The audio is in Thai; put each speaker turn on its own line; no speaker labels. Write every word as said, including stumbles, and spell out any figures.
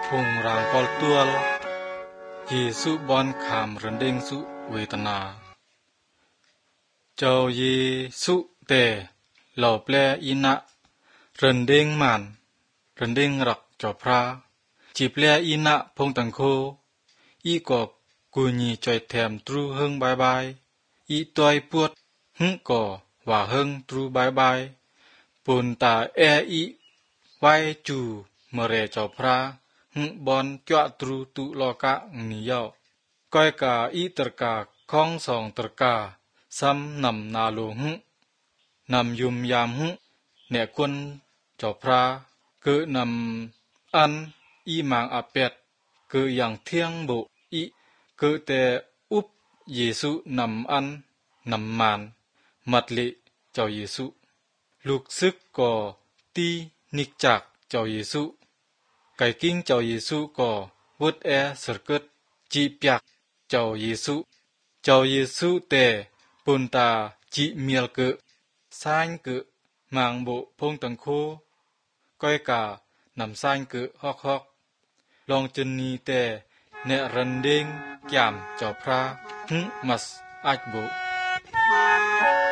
พงรางกอลตัวลเยซูบอนขามรันเดงสุเวทนาเจ้าเยซูเตเหล่าแปลอินะรันเดงมันรันเดงรักเจ้าพระจีแปลอินะพงตังโคอีกอบกุญีจอยแถมตรูเฮงบายบายอีตอยปวดหึก่อว่าเฮงตรูบายบายปุนตาแออีไว้จูเมเรเจ้าพระหึบอนจวตรูตุโลกะนิยาก้อยกาอีตรกาข้องสองตรกาซ้ำนำนาโลหึนำยุมยามหึเนควนเจ้าพระเกินำอันอีมางอาเป็ดเกิอย่างเที่ยงบุอีเกิแต่อุบเยซูนำอันนำมานมัดลิเจ้าเยซูลูกซึกก่อตีนิกจากเจ้าเยซูไก่กิ้งเจ้าเยซูก่อวุดแอสรกึดจีเปียกเจ้าเยซูเจ้าเยซูแต่ปุนตาจีเมียลเกะซานเกะมางโบพงตังโคก้อยกานำซานเกะฮอกฮอกลองจนนีแต่เนรันเดงยามเจ้าพระหึมัสอัจโบ